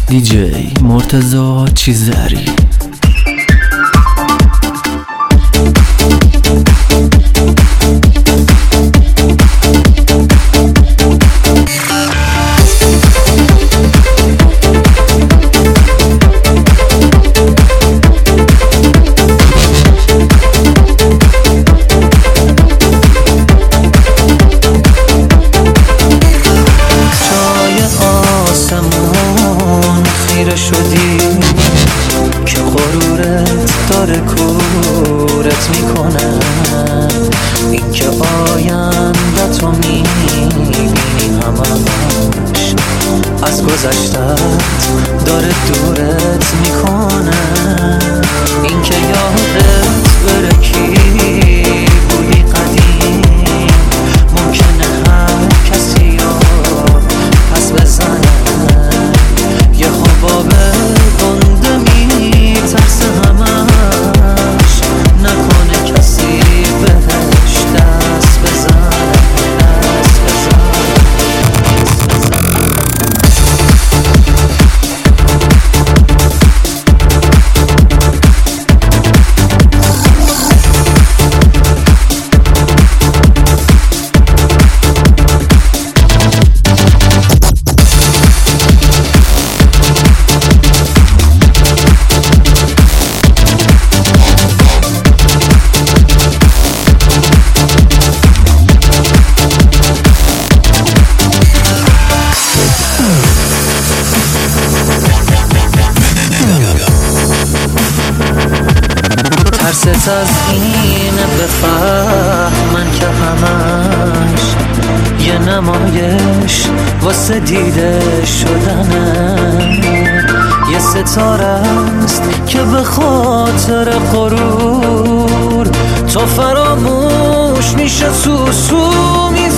دیجی مرتضی چیزری. شدی که غرورت داره کورت میکنه، این که آینده تو میبینی همش از گذشتت داره دورت میکنه، این که یادت بره کی بودی قدیم، ممکنه هر کسی رو پس بزنه، یه خوابه گنده میترسه همش، نکنه کسی بهش دست بزنه، دست بزنه. ترست از اینه بفهمن که همش یه نمایش واسه دیده شدنه، یه ستاره است که به خاطر غرور تو فراموش میشه، سوسو